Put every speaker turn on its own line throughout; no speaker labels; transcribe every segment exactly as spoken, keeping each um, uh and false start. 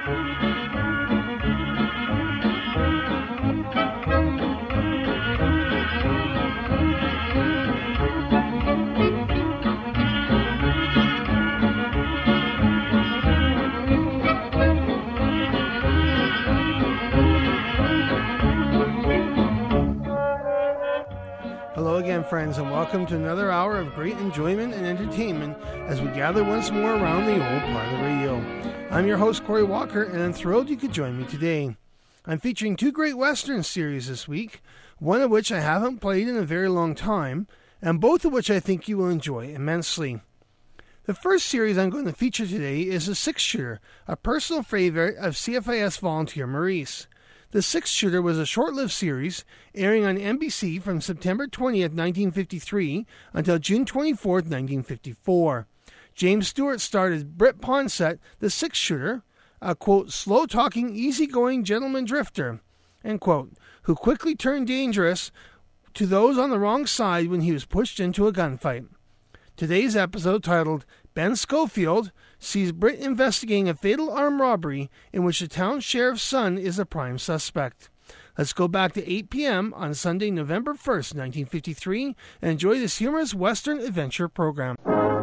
Hello again, friends, and welcome to another hour of great enjoyment and entertainment as we gather once more around the old Parlor Radio. I'm your host, Corey Walker, and I'm thrilled you could join me today. I'm featuring two great Western series this week, one of which I haven't played in a very long time, and both of which I think you will enjoy immensely. The first series I'm going to feature today is The Six Shooter, a personal favorite of C F I S volunteer Maurice. The Six Shooter was a short-lived series airing on N B C from September twentieth, nineteen fifty-three until June twenty-fourth, nineteen fifty-four. James Stewart starred as Britt Ponsett, the Six Shooter, a, quote, slow-talking, easy-going gentleman drifter, end quote, who quickly turned dangerous to those on the wrong side when he was pushed into a gunfight. Today's episode, titled Ben Schofield, sees Britt investigating a fatal armed robbery in which the town sheriff's son is a prime suspect. Let's go back to eight p.m. on Sunday, November first, nineteen fifty-three, and enjoy this humorous Western adventure program.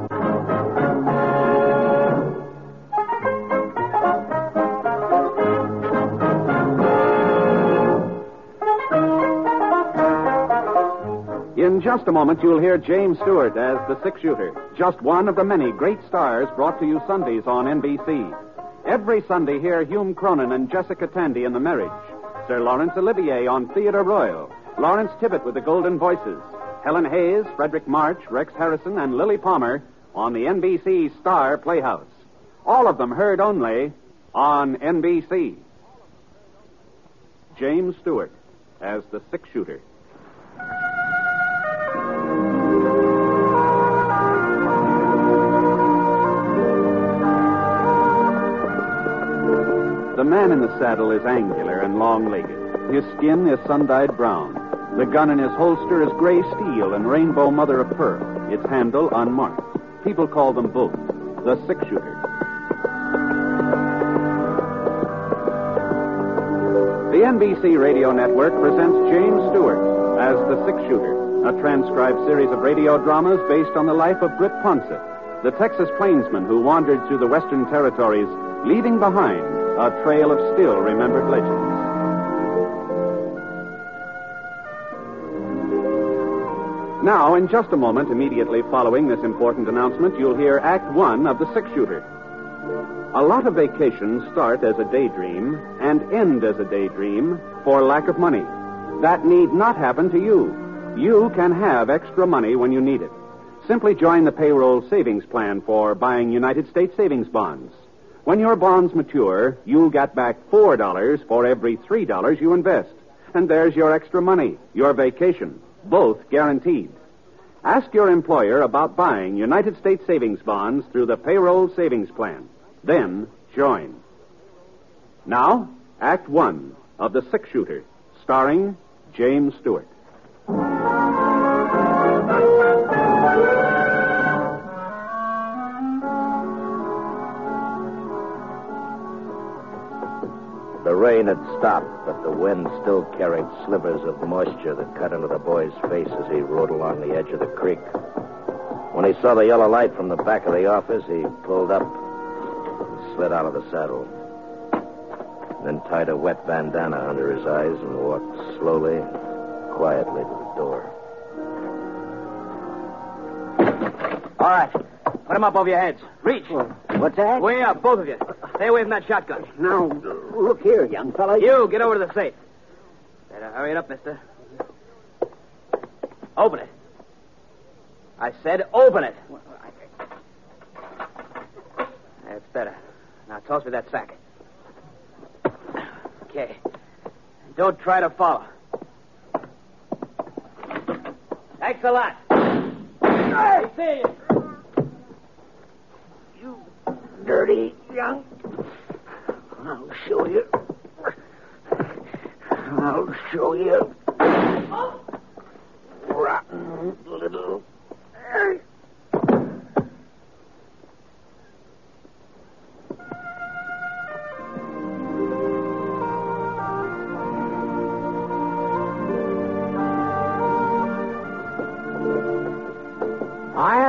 In just a moment, you'll hear James Stewart as the Six Shooter, just one of the many great stars brought to you Sundays on N B C. Every Sunday, hear Hume Cronin and Jessica Tandy in The Marriage, Sir Laurence Olivier on Theatre Royal, Lawrence Tibbett with the Golden Voices, Helen Hayes, Frederick March, Rex Harrison, and Lily Palmer on the N B C Star Playhouse. All of them heard only on N B C. James Stewart as the Six Shooter. The man in the saddle is angular and long-legged. His skin is sun-dyed brown. The gun in his holster is gray steel and rainbow mother of pearl, its handle unmarked. People call them both the Six Shooter. The N B C Radio Network presents James Stewart as the Six Shooter, a transcribed series of radio dramas based on the life of Britt Ponsett, the Texas plainsman who wandered through the Western territories, leaving behind a trail of still-remembered legends. Now, in just a moment, immediately following this important announcement, you'll hear Act One of The Six Shooter. A lot of vacations start as a daydream and end as a daydream for lack of money. That need not happen to you. You can have extra money when you need it. Simply join the payroll savings plan for buying United States savings bonds. When your bonds mature, you'll get back four dollars for every three dollars you invest. And there's your extra money, your vacation, both guaranteed. Ask your employer about buying United States savings bonds through the payroll savings plan. Then join. Now, Act One of The Six Shooter, starring James Stewart.
The rain had stopped, but the wind still carried slivers of moisture that cut into the boy's face as he rode along the edge of the creek. When he saw the yellow light from the back of the office, he pulled up and slid out of the saddle. Then tied a wet bandana under his eyes and walked slowly, quietly to the door.
All right. Put him up over your heads. Reach.
What's that?
Way up, both of you. Stay away from that shotgun.
Now, look here, young fella.
You, get over to the safe. Better hurry it up, mister. Open it. I said open it. That's better. Now toss me that sack. Okay. Don't try to follow. Thanks a lot. Hey, see you.
You dirty young... I'll show you. I'll show you. Rotten little...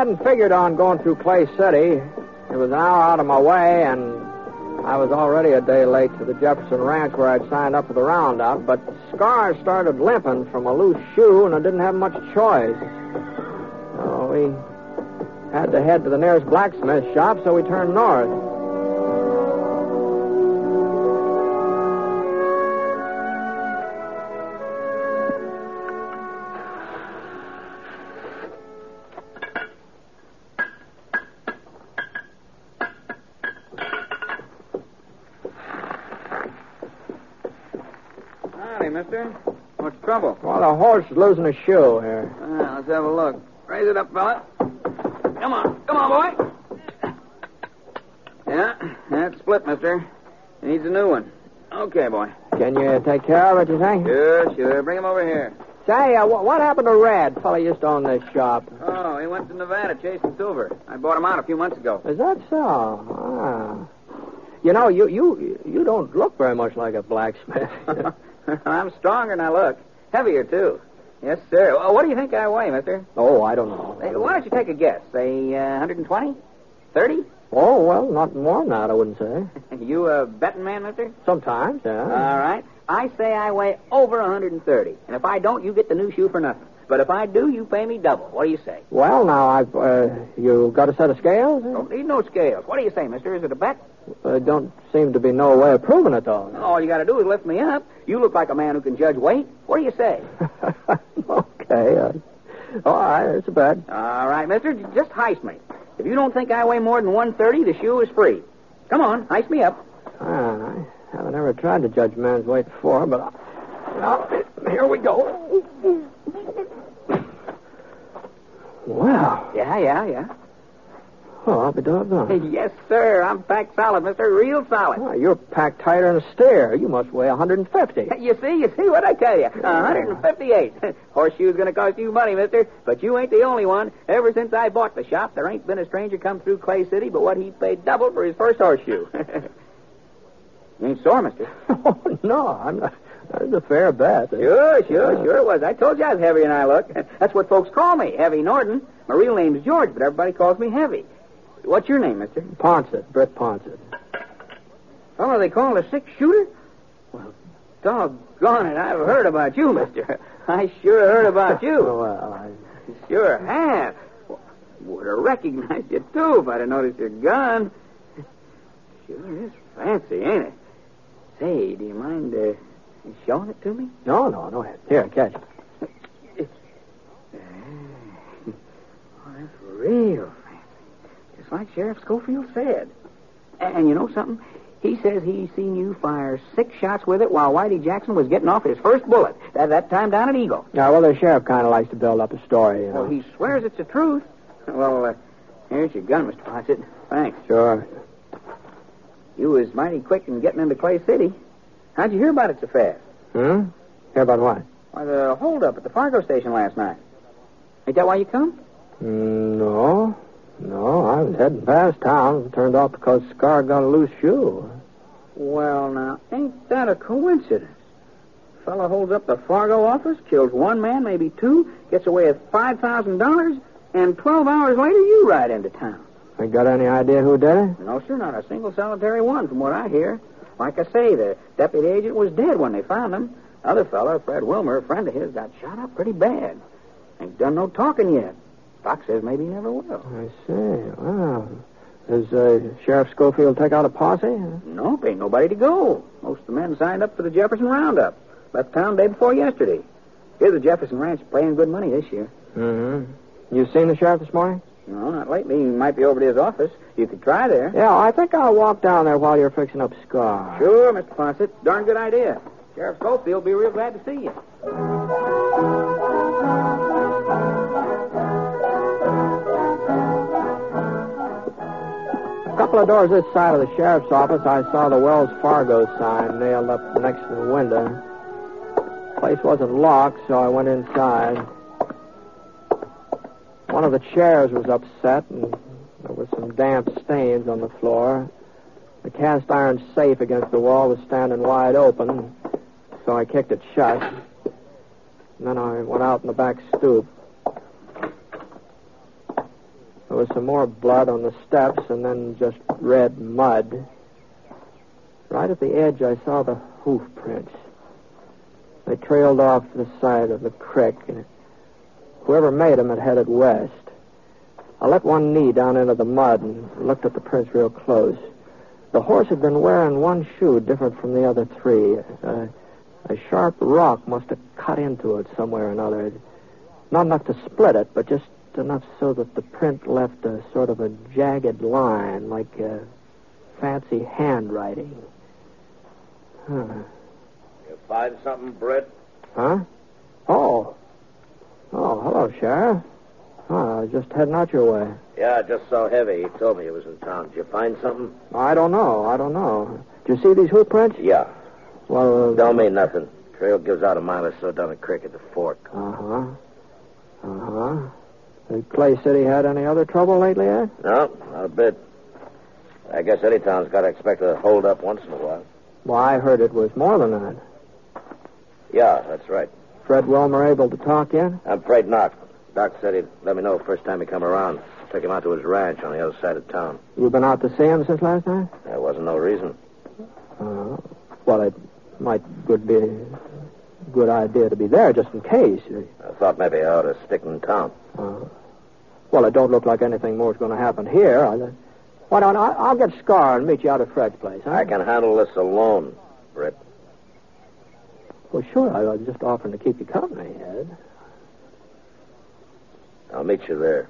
hadn't figured on going through Clay City. It was an hour out of my way, and I was already a day late to the Jefferson Ranch where I'd signed up for the roundup, but Scar started limping from a loose shoe, and I didn't have much choice. So we had to head to the nearest blacksmith shop, so we turned north.
Mister. What's the trouble?
Well, the horse is losing a shoe here.
Ah, let's have a look. Raise it up, fella. Come on. Come on, boy. Yeah, that's split, mister. He needs a new one. Okay, boy.
Can you take care of it, you think?
Sure, sure. Bring him over here.
Say, uh, what happened to Red? Fella used to own this shop.
Oh, he went to Nevada chasing silver. I bought him out a few months ago.
Is that so? Ah. You know, you you you don't look very much like a blacksmith.
I'm stronger than I look. Heavier, too. Yes, sir. Well, what do you think I weigh, mister?
Oh, I don't know.
Hey, why don't you take a guess? Say uh, one hundred twenty? thirty?
Oh, well, not more than that, I wouldn't say.
You a betting man, mister?
Sometimes, yeah.
All right. I say I weigh over one hundred thirty. And if I don't, you get the new shoe for nothing. But if I do, you pay me double. What do you say?
Well, now, I've, uh, you got a set of scales?
Don't need no scales. What do you say, mister? Is it a bet?
There uh, don't seem to be no way of proving it, though.
All you got to do is lift me up. You look like a man who can judge weight. What do you say?
Okay. Uh, all right, it's a bet.
All right, mister. Just heist me. If you don't think I weigh more than one thirty, the shoe is free. Come on, heist me up.
Ah, I haven't ever tried to judge man's weight before, but... I... Well, here we go. Wow.
Yeah, yeah, yeah.
Oh, I'll be doggone.
Yes, sir. I'm packed solid, mister. Real solid.
Oh, you're packed tighter than a steer. You must weigh one hundred fifty.
You see? You see what I tell you? one hundred fifty-eight. Horseshoe's going to cost you money, mister. But you ain't the only one. Ever since I bought the shop, there ain't been a stranger come through Clay City but what he paid double for his first horseshoe. You ain't sore, mister?
Oh, no. I'm not. That's a fair bet.
Sure, sure, sure it was. I told you I was heavier than I look. That's what folks call me, Heavy Norton. My real name's George, but everybody calls me Heavy. What's your name, mister?
Ponsett, Britt Ponsett.
Oh, they call it a six-shooter? Well, doggone it, I've heard about you, mister. I sure heard about you.
Oh, well, I...
Sure have. Would have recognized you, too, if I'd have noticed your gun. Sure is fancy, ain't it? Say, do you mind uh, showing it to me?
No, no, no. Here, catch it.
Oh, that's real fancy. Just like Sheriff Schofield said. And you know something? He says he seen you fire six shots with it while Whitey Jackson was getting off his first bullet. That, that time down at Eagle.
Yeah, well, the sheriff kind of likes to build up a story, you know.
Well, he swears it's the truth. Well, uh, here's your gun, Mister Ponsett. Thanks.
Sure.
You was mighty quick in getting into Clay City. How'd you hear about it so fast?
Hmm? Hear about what?
Why, the holdup at the Fargo station last night. Ain't that why you come?
Mm, no. No, I was heading past town. It turned out because Scar got a loose shoe.
Well, now, ain't that a coincidence? Fellow holds up the Fargo office, kills one man, maybe two, gets away with five thousand dollars, and twelve hours later you ride into town.
I got any idea who did it?
No, sir, not a single solitary one from what I hear. Like I say, the deputy agent was dead when they found him. Other fellow, Fred Wilmer, a friend of his, got shot up pretty bad. Ain't done no talking yet. Doc says maybe he never will.
I see. Wow. Does uh, Sheriff Schofield take out a posse?
Nope, ain't nobody to go. Most of the men signed up for the Jefferson Roundup. Left town day before yesterday. Here's the Jefferson Ranch paying good money this year.
Mm-hmm. You seen the sheriff this morning?
No, not lately. He might be over to his office. You could try there.
Yeah, I think I'll walk down there while you're fixing up Scar.
Sure, Mister Ponsett. Darn good idea. Sheriff Schofield will be real glad to see you.
A couple of doors this side of the sheriff's office, I saw the Wells Fargo sign nailed up next to the window. The place wasn't locked, so I went inside. One of the chairs was upset, and there were some damp stains on the floor. The cast iron safe against the wall was standing wide open, so I kicked it shut. And then I went out in the back stoop. There was some more blood on the steps and then just red mud. Right at the edge, I saw the hoof prints. They trailed off the side of the creek, and whoever made them had headed west. I let one knee down into the mud and looked at the prints real close. The horse had been wearing one shoe different from the other three. Uh, a sharp rock must have cut into it somewhere or another. Not enough to split it, but just enough so that the print left a sort of a jagged line, like uh, fancy handwriting. Huh.
You find something, Britt?
Huh? Oh. Oh, hello, Sheriff. Oh, I was just heading out your way.
Yeah, I just saw Heavy. He told me he was in town. Did you find something?
I don't know. I don't know. Did you see these hoof prints?
Yeah.
Well, uh...
Don't mean nothing. Trail gives out a mile or so down the creek at the fork.
Uh-huh. Uh-huh. Has Clay City had any other trouble lately, Ed?
No, not a bit. I guess any town's got to expect a hold-up once in a while.
Well, I heard it was more than that.
Yeah, that's right.
Fred Wilmer able to talk yet?
I'm afraid not. Doc said he'd let me know the first time he come around. Took him out to his ranch on the other side of town.
You been out to see him since last night?
There wasn't no reason.
Uh, well, it might good be a good idea to be there just in case.
I thought maybe I ought to stick in town.
Uh, well, it don't look like anything more is going to happen here. I, why don't I, I'll get Scar and meet you out at Fred's place, huh?
I can handle this alone, Britt.
Well, sure. I was just offering to keep you company, Ed.
I'll meet you there.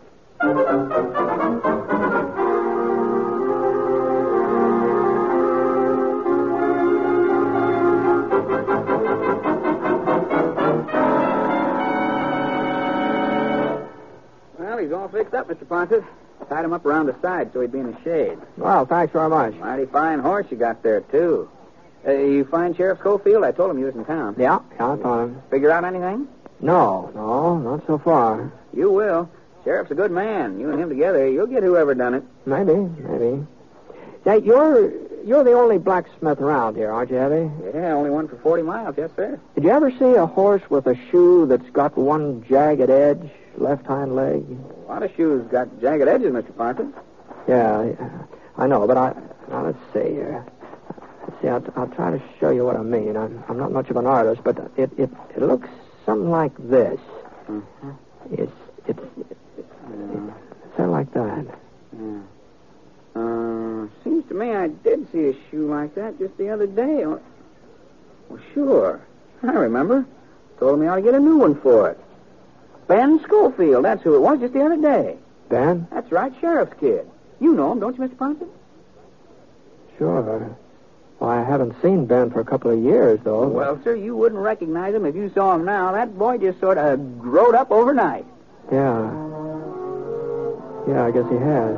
Well, he's all fixed up, Mister Pontus. Tied him up around the side so he'd be in the shade.
Well, thanks very much.
Mighty fine horse you got there, too. Uh, you find Sheriff Schofield? I told him he was in town.
Yeah, yeah, I found him.
Figure out anything?
No, no, not so far.
You will. Sheriff's a good man. You and him together, you'll get whoever done it.
Maybe, maybe. Now, you're you're the only blacksmith around here, aren't you, Heavy?
Yeah, only one for forty miles, yes, sir.
Did you ever see a horse with a shoe that's got one jagged edge, left hind leg?
A lot of shoes got jagged edges, Mister Ponton.
Yeah, yeah, I know, but I... Now, let's see here. Let's see, I'll, I'll try to show you what I mean. I'm, I'm not much of an artist, but it, it, it looks something like this.
Mm-hmm.
It's... It's... Yeah. It's sort of like that.
Yeah. Uh, seems to me I did see a shoe like that just the other day. Well, sure. I remember. Told me I ought to get a new one for it. Ben Schofield, that's who it was just the other day.
Ben?
That's right, Sheriff's kid. You know him, don't you, Mister Ponson?
Sure. Well, I haven't seen Ben for a couple of years, though.
Well, sir, you wouldn't recognize him if you saw him now. That boy just sort of growed up overnight.
Yeah. Yeah, I guess he has.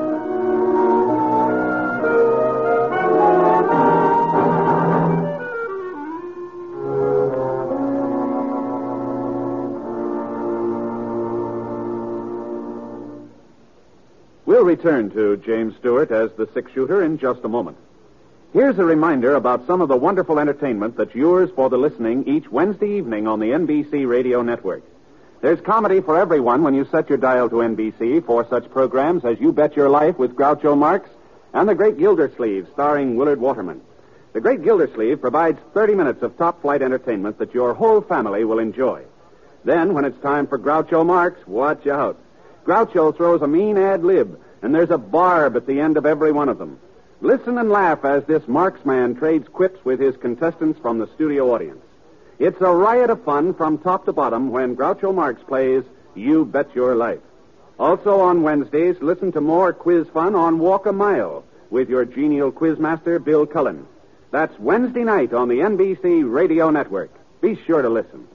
We'll return to James Stewart as the six-shooter in just a moment. Here's a reminder about some of the wonderful entertainment that's yours for the listening each Wednesday evening on the N B C Radio Network. There's comedy for everyone when you set your dial to N B C for such programs as You Bet Your Life with Groucho Marx and The Great Gildersleeve starring Willard Waterman. The Great Gildersleeve provides thirty minutes of top-flight entertainment that your whole family will enjoy. Then, when it's time for Groucho Marx, watch out. Groucho throws a mean ad lib, and there's a barb at the end of every one of them. Listen and laugh as this Marxman trades quips with his contestants from the studio audience. It's a riot of fun from top to bottom when Groucho Marx plays You Bet Your Life. Also on Wednesdays, listen to more quiz fun on Walk a Mile with your genial quizmaster, Bill Cullen. That's Wednesday night on the N B C Radio Network. Be sure to listen.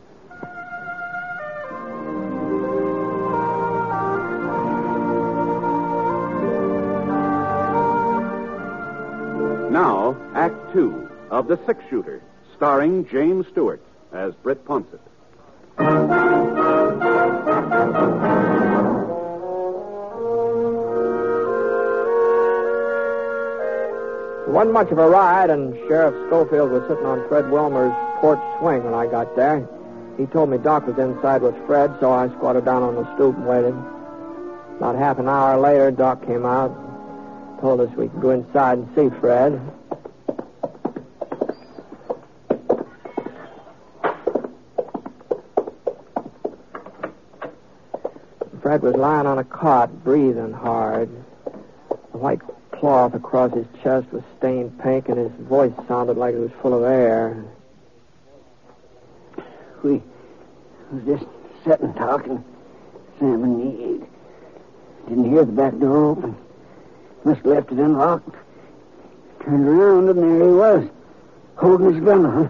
Now, Act Two of The Six-Shooter, starring James Stewart as Britt Ponsett.
It wasn't much of a ride, and Sheriff Schofield was sitting on Fred Wilmer's porch swing when I got there. He told me Doc was inside with Fred, so I squatted down on the stoop and waited. About half an hour later, Doc came out, told us we could go inside and see Fred. Fred was lying on a cot, breathing hard. The white cloth across his chest was stained pink, and his voice sounded like it was full of air.
We was just sitting talking, Sam and me. Didn't hear the back door open. Must have left it unlocked. Turned around, and there he was, holding his gun.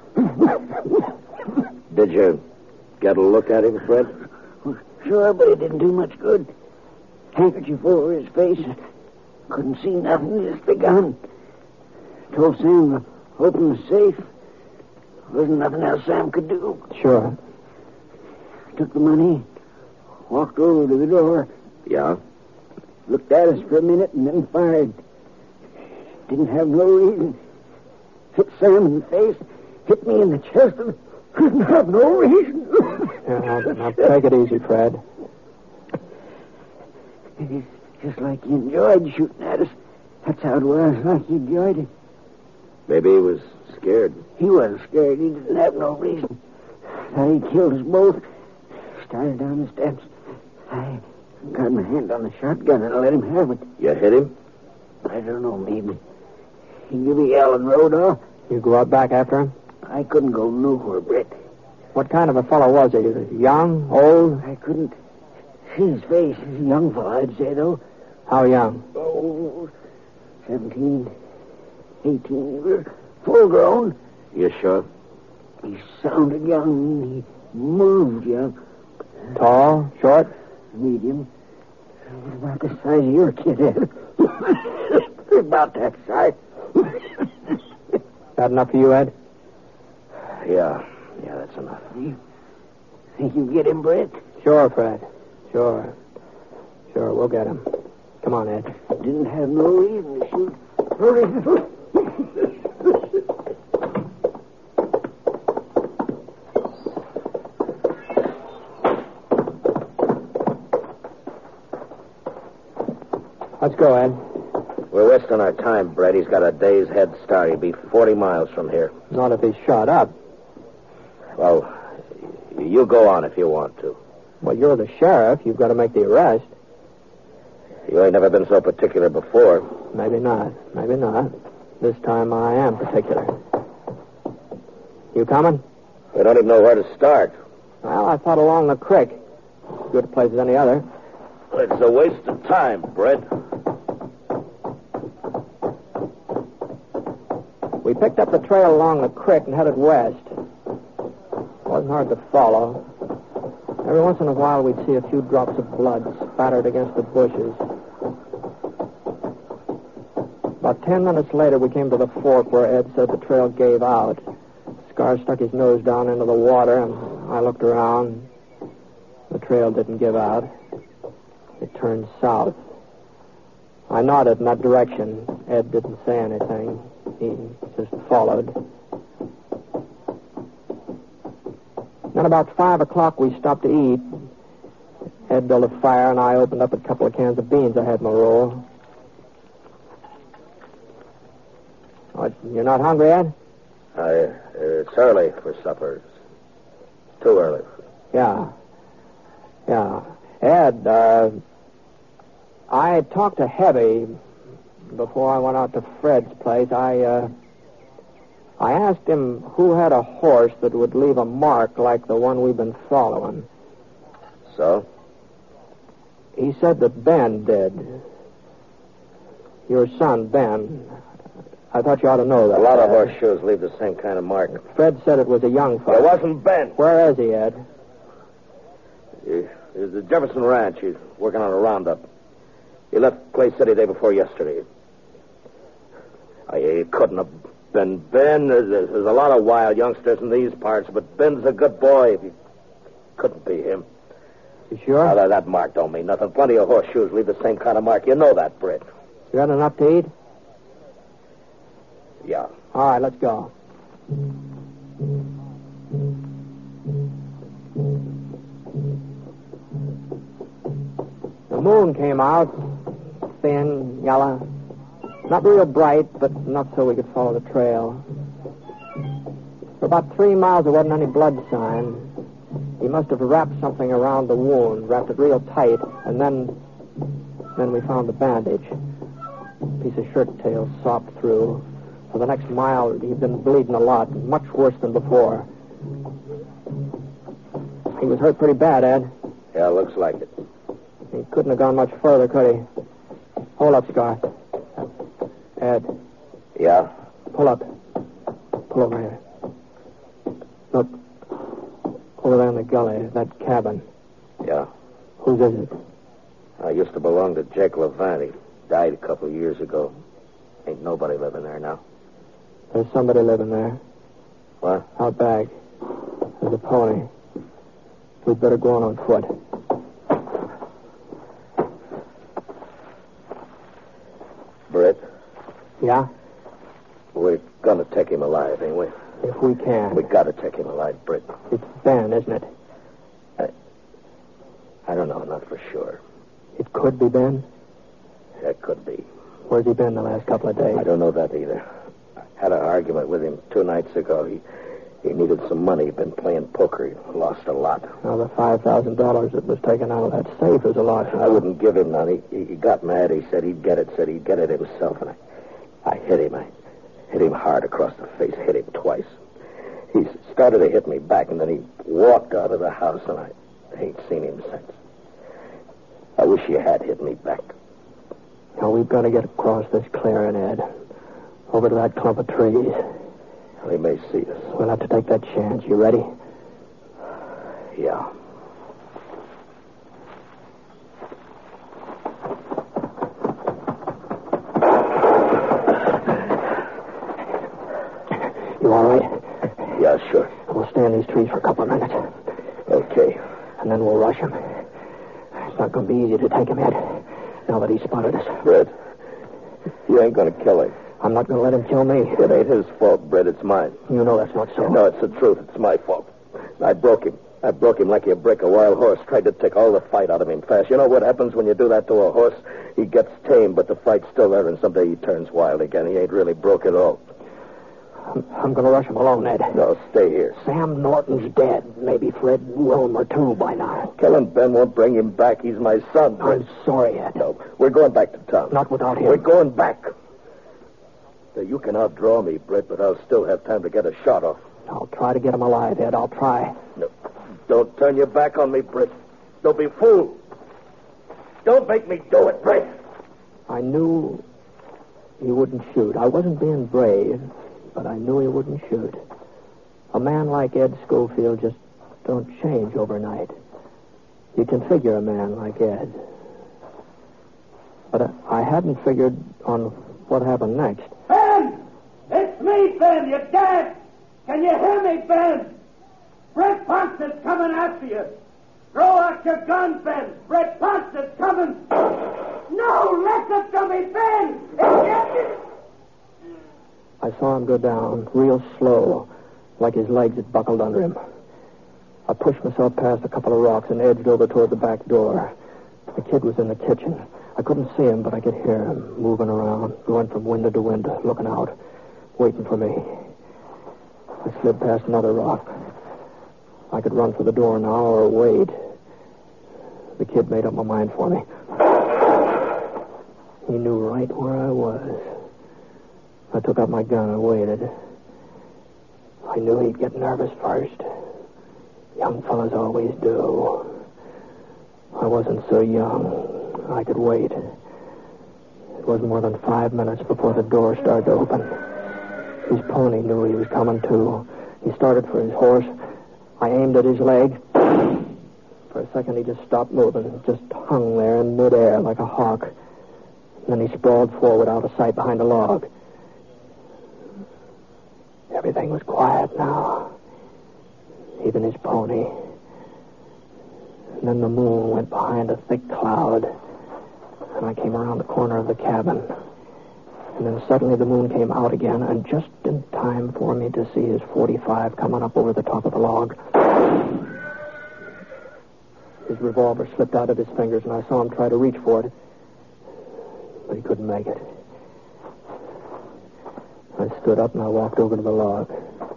Did you get a look at him, Fred?
Sure, but it didn't do much good. Handkerchief over his face. Couldn't see nothing, just the gun. Told Sam to open the safe. Wasn't nothing else Sam could do.
Sure.
Took the money, walked over to the door.
Yeah?
Looked at us for a minute and then fired. Didn't have no reason. Hit Sam in the face, hit me in the chest, and couldn't have no reason.
Yeah, now, now take it easy, Fred.
It's just like he enjoyed shooting at us. That's how it was, like he enjoyed it.
Maybe he was scared.
He wasn't scared. He didn't have no reason. Thought he killed us both. Started down the steps. I got my hand on the shotgun and let him have it.
You hit him?
I don't know, maybe. He gave a yell and rode off.
You go out back after him?
I couldn't go nowhere, Brett.
What kind of a fellow was he? Was he young, old?
I couldn't see his face. He's a young fellow, I'd say, though.
How young?
Oh, seventeen, eighteen. We were full grown.
You sure?
He sounded young. He moved young.
Tall, short?
Medium. About the size of your kid, Ed. About that size.
That enough for you, Ed?
Yeah. Yeah, that's enough.
You think you get him, Brett?
Sure, Fred. Sure. Sure, we'll get him. Come on, Ed.
Didn't have no reason to shoot. Hurry.
Let's go, Ed.
We're wasting our time, Brett. He's got a day's head start. He'll be forty miles from here.
Not if he's shot up.
Well, you go on if you want to.
Well, you're the sheriff. You've got to make the arrest.
You ain't never been so particular before.
Maybe not. Maybe not. This time I am particular. You coming?
We don't even know where to start.
Well, I thought along the creek. Good place as any other.
It's a waste of time, Brett.
We picked up the trail along the creek and headed west. Wasn't hard to follow. Every once in a while, we'd see a few drops of blood spattered against the bushes. About ten minutes later, we came to the fork where Ed said the trail gave out. Scar stuck his nose down into the water, and I looked around. The trail didn't give out. It turned south. I nodded in that direction. Ed didn't say anything. He just followed. Then about five o'clock, we stopped to eat. Ed built a fire, and I opened up a couple of cans of beans I had in my roll. What, you're not hungry, Ed?
I, uh, it's early for supper. It's too early.
Yeah. Yeah. Ed, uh, I talked to Heavy before I went out to Fred's place. I, uh, I asked him who had a horse that would leave a mark like the one we've been following.
So?
He said that Ben did. Your son, Ben. I thought you ought to know that.
A lot of
Ed.
horseshoes leave the same kind of mark.
Fred said it was a young fellow.
It wasn't Ben.
Where is he, Ed?
He- He's at Jefferson Ranch. He's working on a roundup. He left Clay City day before yesterday. I, it couldn't have been Ben. There's, there's a lot of wild youngsters in these parts, but Ben's a good boy. It couldn't be him.
You sure?
Now, that, that mark don't mean nothing. Plenty of horseshoes leave the same kind of mark. You know that, Britt.
You got enough to eat?
Yeah.
All right, let's go. The moon came out, thin, yellow. Not real bright, but enough so we could follow the trail. For about three miles, there wasn't any blood sign. He must have wrapped something around the wound, wrapped it real tight, and then... Then we found the bandage. A piece of shirt tail sopped through. For the next mile, he'd been bleeding a lot, much worse than before. He was hurt pretty bad, Ed.
Yeah, looks like it.
He couldn't have gone much further, could he? Hold up, Scar. Ed.
Yeah?
Pull up. Pull over here. Look. Over there in the gully, that cabin.
Yeah.
Whose is it?
I used to belong to Jake Levant. He died a couple of years ago. Ain't nobody living there now.
There's somebody living there.
What?
Out back. There's a pony. We'd better go on on foot.
Britt?
Yeah?
We're gonna take him alive, ain't we?
If we can.
We gotta take him alive, Britt.
It's Ben, isn't it?
I, I don't know, not for sure.
It could be Ben?
It could be.
Where's he been the last couple of days?
I don't know that either. I had an argument with him two nights ago. He he needed some money. He'd been playing poker. He lost a lot.
Now, the five thousand dollars that was taken out of that safe is a lot.
I wouldn't give him none. He, he got mad. He said he'd get it, said he'd get it himself. And I, I hit him. I hit him hard across the face, hit him twice. He started to hit me back, and then he walked out of the house, and I ain't seen him since. I wish you had hit me back.
Now, we've got to get across this clearing, Ed. Over to that clump of trees.
They may see us.
We'll have to take that chance. You ready?
Yeah.
You all right?
Yeah, sure.
We'll stay in these trees for a couple of minutes.
Okay.
And then we'll rush him. It's not going to be easy to take him, Ed. Now that he's spotted us.
Brett, you ain't going to kill him.
I'm not going to let him kill me.
It ain't his fault, Brett. It's mine.
You know that's not so.
No, it's the truth. It's my fault. I broke him. I broke him like you break a wild horse. Tried to take all the fight out of him fast. You know what happens when you do that to a horse? He gets tame, but the fight's still there, and someday he turns wild again. He ain't really broke at all.
I'm, I'm going to rush him alone, Ed.
No, stay here.
Sam Norton's dead. Maybe Fred Wilmer, too, by now.
Killing Ben won't bring him back. He's my son. Brett.
I'm sorry, Ed.
No, we're going back to town.
Not without him.
We're going back. Now, you can outdraw me, Brett, but I'll still have time to get a shot off.
I'll try to get him alive, Ed. I'll try.
No, don't turn your back on me, Brett. Don't be fooled. Don't make me do it, Brett.
I knew he wouldn't shoot. I wasn't being brave, but I knew he wouldn't shoot. A man like Ed Schofield just don't change overnight. You can figure a man like Ed. But I, I hadn't figured on what happened next.
Ben! It's me, Ben! You're dead! Can you hear me, Ben? Brett Ponce is coming after you. Throw out your gun, Ben. Brett Ponce is coming. No, listen to me, Ben! It's
I saw him go down, real slow, like his legs had buckled under him. I pushed myself past a couple of rocks and edged over toward the back door. The kid was in the kitchen. I couldn't see him, but I could hear him moving around, going from window to window, looking out, waiting for me. I slid past another rock. I could run for the door now or wait. The kid made up my mind for me. He knew right where I was. I took out my gun and waited. I knew he'd get nervous first. Young fellas always do. I wasn't so young. I could wait. It wasn't more than five minutes before the door started to open. His pony knew he was coming, too. He started for his horse. I aimed at his leg. For a second, he just stopped moving, just hung there in midair like a hawk. And then he sprawled forward out of sight behind a log. Everything was quiet now. Even his pony. And then the moon went behind a thick cloud. And I came around the corner of the cabin. And then suddenly the moon came out again, and just in time for me to see his forty-five coming up over the top of the log. His revolver slipped out of his fingers, and I saw him try to reach for it. But he couldn't make it. I stood up and I walked over to the log.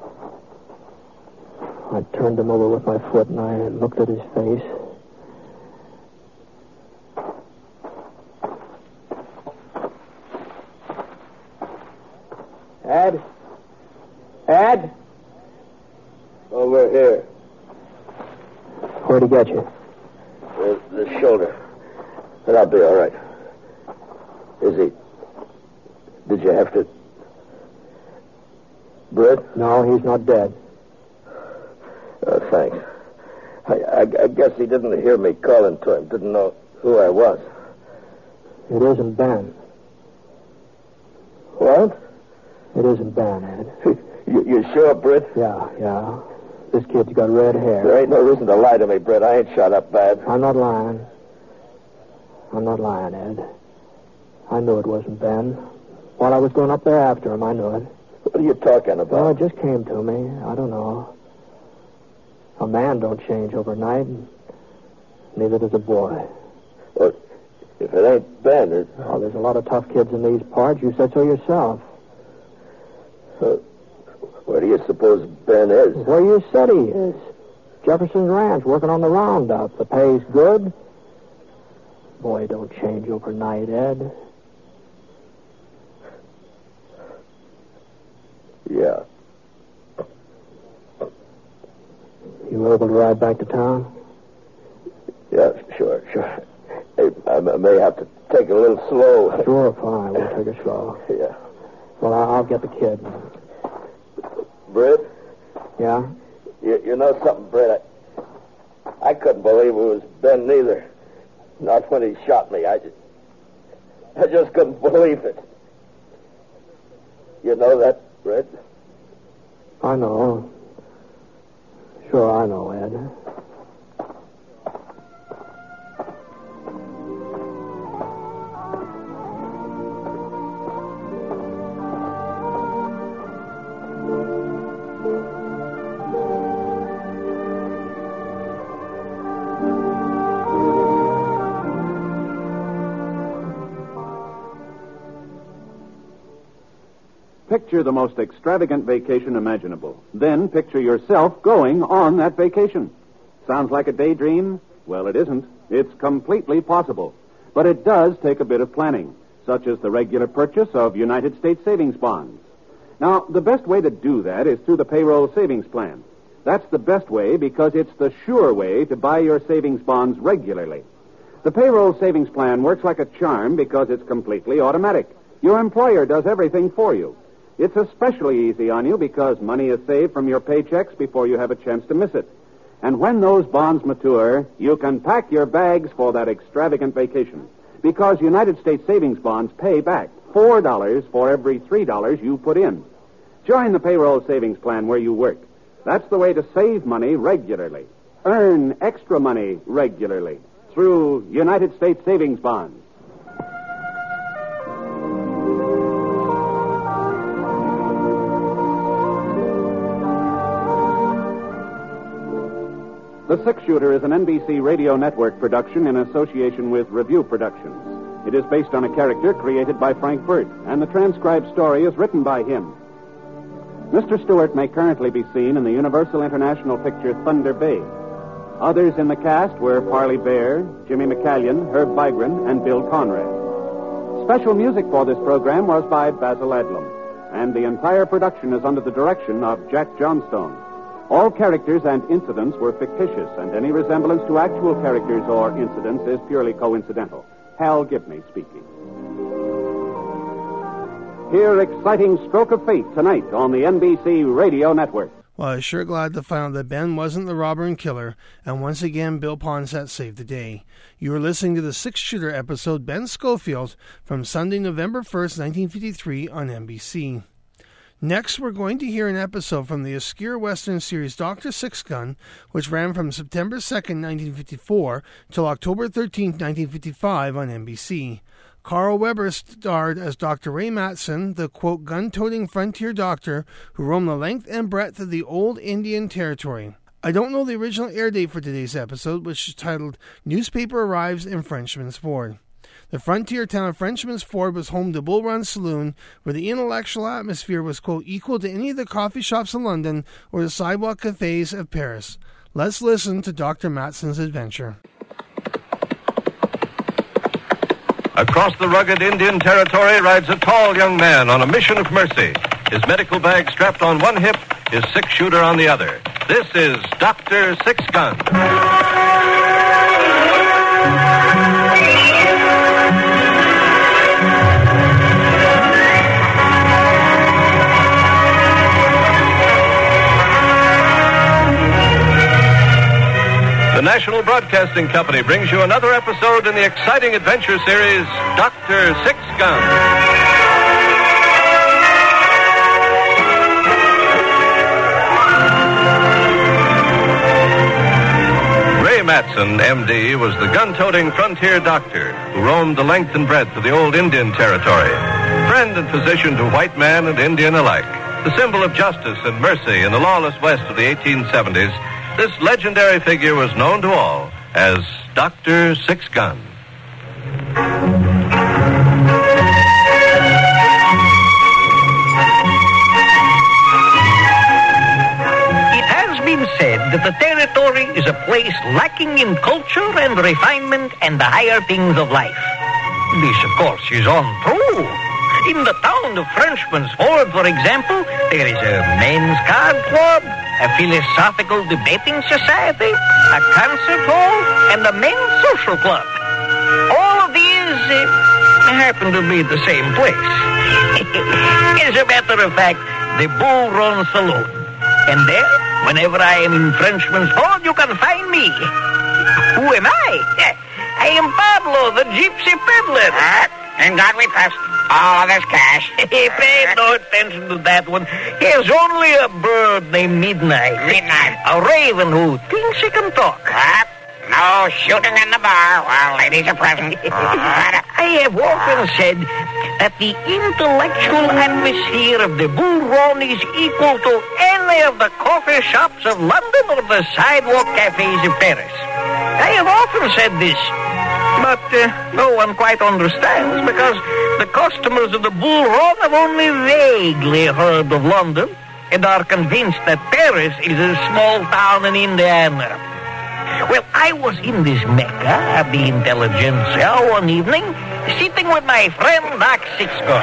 I turned him over with my foot, and I looked at his face. Ed? Ed?
Over here.
Where'd he get you?
The, the shoulder. But I'll be all right. Is he... Did you have to... Britt?
No, he's not dead.
Oh, thanks. I, I, I guess he didn't hear me calling to him. Didn't know who I was.
It isn't Ben.
What?
It isn't Ben, Ed.
You, you sure, Britt?
Yeah, yeah. This kid's got red hair.
There ain't no reason to lie to me, Britt. I ain't shot up bad.
I'm not lying. I'm not lying, Ed. I knew it wasn't Ben. While I was going up there after him, I knew it.
What are you talking about?
Well, it just came to me. I don't know. A man don't change overnight, and neither does a boy.
Well, if it ain't Ben, it...
Oh, there's a lot of tough kids in these parts. You said so yourself.
Uh, where do you suppose Ben is?
Where you said he is. Jefferson's Ranch, working on the roundup. The pay's good. Boy, don't change overnight, Ed.
Yeah.
You were able to ride back to town?
Yeah, sure, sure. Hey, I may have to take it a little slow.
Sure, fine. We'll take it slow.
Yeah.
Well, I'll get the kid.
Britt?
Yeah?
You, you know something, Britt? I, I couldn't believe it was Ben neither. Not when he shot me. I just, I just couldn't believe it. You know that, Britt?
I know. Sure, I know, Ed.
Picture the most extravagant vacation imaginable. Then picture yourself going on that vacation. Sounds like a daydream? Well, it isn't. It's completely possible. But it does take a bit of planning, such as the regular purchase of United States savings bonds. Now, the best way to do that is through the payroll savings plan. That's the best way because it's the sure way to buy your savings bonds regularly. The payroll savings plan works like a charm because it's completely automatic. Your employer does everything for you. It's especially easy on you because money is saved from your paychecks before you have a chance to miss it. And when those bonds mature, you can pack your bags for that extravagant vacation because United States savings bonds pay back four dollars for every three dollars you put in. Join the payroll savings plan where you work. That's the way to save money regularly. Earn extra money regularly through United States savings bonds. The Six Shooter is an N B C Radio Network production in association with Review Productions. It is based on a character created by Frank Burt, and the transcribed story is written by him. Mister Stewart may currently be seen in the Universal International picture Thunder Bay. Others in the cast were Parley Bear, Jimmy McCallion, Herb Vigran, and Bill Conrad. Special music for this program was by Basil Adlam, and the entire production is under the direction of Jack Johnstone. All characters and incidents were fictitious, and any resemblance to actual characters or incidents is purely coincidental. Hal Gibney speaking. Hear Exciting Stroke of Fate tonight on the N B C Radio Network.
Well, I was sure glad to find out that Ben wasn't the robber and killer, and once again, Bill Ponsett saved the day. You were listening to the Six Shooter episode Ben Schofield from Sunday, November first, nineteen fifty-three on N B C. Next, we're going to hear an episode from the obscure Western series Doctor Sixgun, which ran from September second, nineteen fifty-four, till October thirteenth, nineteen fifty-five on N B C. Carl Weber starred as Doctor Ray Matson, the, quote, gun-toting frontier doctor who roamed the length and breadth of the old Indian Territory. I don't know the original air date for today's episode, which is titled Newspaper Arrives in Frenchman's Ford. The frontier town of Frenchman's Ford was home to Bull Run Saloon, where the intellectual atmosphere was, quote, equal to any of the coffee shops in London or the sidewalk cafes of Paris. Let's listen to Doctor Matson's adventure.
Across the rugged Indian territory rides a tall young man on a mission of mercy. His medical bag strapped on one hip, his six-shooter on the other. This is Doctor Six Gun. The National Broadcasting Company brings you another episode in the exciting adventure series, Doctor Six Gun. Ray Matson, M D, was the gun-toting frontier doctor who roamed the length and breadth of the old Indian territory, friend and physician to white man and Indian alike, the symbol of justice and mercy in the lawless West of the eighteen seventies. This legendary figure was known to all as Doctor Six Gun.
It has been said that the territory is a place lacking in culture and refinement and the higher things of life. This, of course, is untrue. In the town of Frenchman's Ford, for example, there is a men's card club, a philosophical debating society, a concert hall, and a men's social club. All of these uh, happen to be the same place. As a matter of fact, the Bull Run Saloon. And there, whenever I am in Frenchman's Ford, you can find me. Who am I? I am Pablo, the gypsy peddler.
What? And God we trust. All of this cash.
Pay no attention to that one. There's only a bird named Midnight.
Midnight.
A raven who thinks he can talk.
What? No shooting in the bar while ladies are present.
I have often said that the intellectual atmosphere of the Bull Run is equal to any of the coffee shops of London or the sidewalk cafes of Paris. I have often said this. But uh, no one quite understands because the customers of the Bull Run have only vaguely heard of London and are convinced that Paris is a small town in Indiana. Well, I was in this mecca of the intelligentsia one evening, sitting with my friend Doc Sixgun.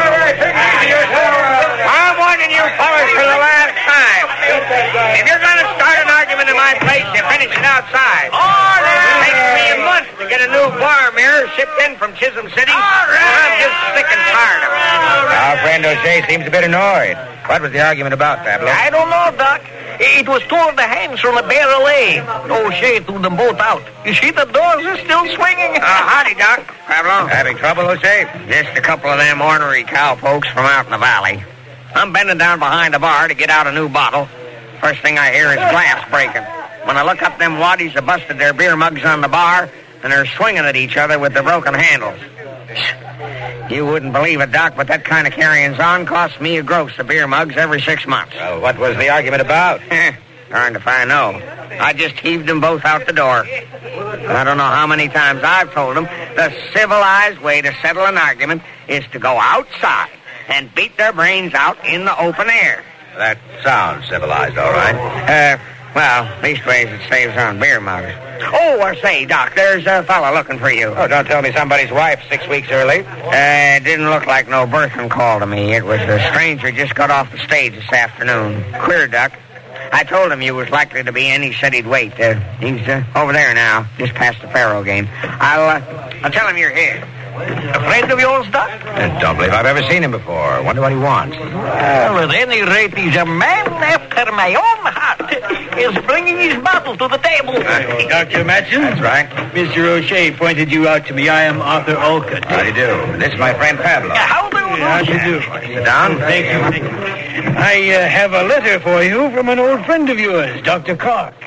I'm warning you fellas for the last time. If you're going to start an argument in my place, you finish it outside. Order! It takes me a month to get a new bar mirror shipped in from Chisholm City. Order! I'm just sick and tired of it.
Our friend O'Shea seems a bit annoyed. What was the argument about, Pablo?
I don't know, Doc. It was two of the hands from a barrel A. O'Shea threw them both out. You see, the doors are still swinging.
Uh, howdy, Doc. Pablo.
Having trouble, O'Shea?
Just a couple of them ornery cowpokes from out in the valley. I'm bending down behind the bar to get out a new bottle. First thing I hear is glass breaking. When I look up, them waddies have busted their beer mugs on the bar, and they're swinging at each other with the broken handles. You wouldn't believe it, Doc, but that kind of carryings on costs me a gross of beer mugs every six months.
Well, what was the argument about?
Darned if I know. I just heaved them both out the door. I don't know how many times I've told them the civilized way to settle an argument is to go outside and beat their brains out in the open air.
That sounds civilized, all right.
Uh, well, leastways it saves on beer mugs. Oh, or say, Doc, there's a fella looking for you.
Oh, don't tell me somebody's wife six weeks early.
Uh, it didn't look like no birthing call to me. It was a stranger just got off the stage this afternoon. Queer, Doc. I told him you was likely to be in. He said he'd wait. Uh, he's uh, over there now, just past the faro game. I'll, uh, I'll tell him you're here.
A friend of yours, Doc?
I don't believe I've ever seen him before. Wonder what he wants.
Well, at any rate, he's a man after my own heart. He's bringing his bottle to the table.
Uh,
Doctor Matson?
That's right.
Mister O'Shea pointed you out to me. I am Arthur Olcott.
How do you do? This is my friend Pablo.
How do you do?
How do you do?
Sit down.
Thank you. Thank you. I uh, have a letter for you from an old friend of yours, Doctor Clark.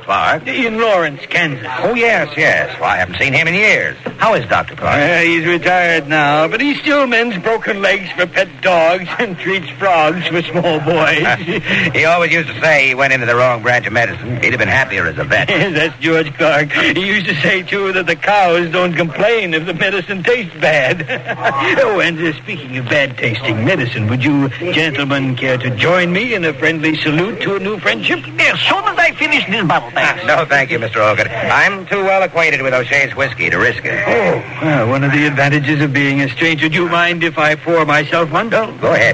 Clark?
In Lawrence, Kansas.
Oh, yes, yes. Well, I haven't seen him in years. How is Doctor Clark?
Uh, he's retired now, but he still mends broken legs for pet dogs and treats frogs for small boys.
He always used to say he went into the wrong branch of medicine. He'd have been happier as a vet.
That's George Clark. He used to say, too, that the cows don't complain if the medicine tastes bad. Oh, and uh, speaking of bad-tasting medicine, would you gentlemen care to join me in a friendly salute to a new friendship?
As soon as I finish this bottle, thanks.
No, thank you, Mister Olcott. I'm too well acquainted with O'Shea's whiskey to risk it.
Oh, well, one of the advantages of being a stranger. Do you mind if I pour myself one?
No, go ahead.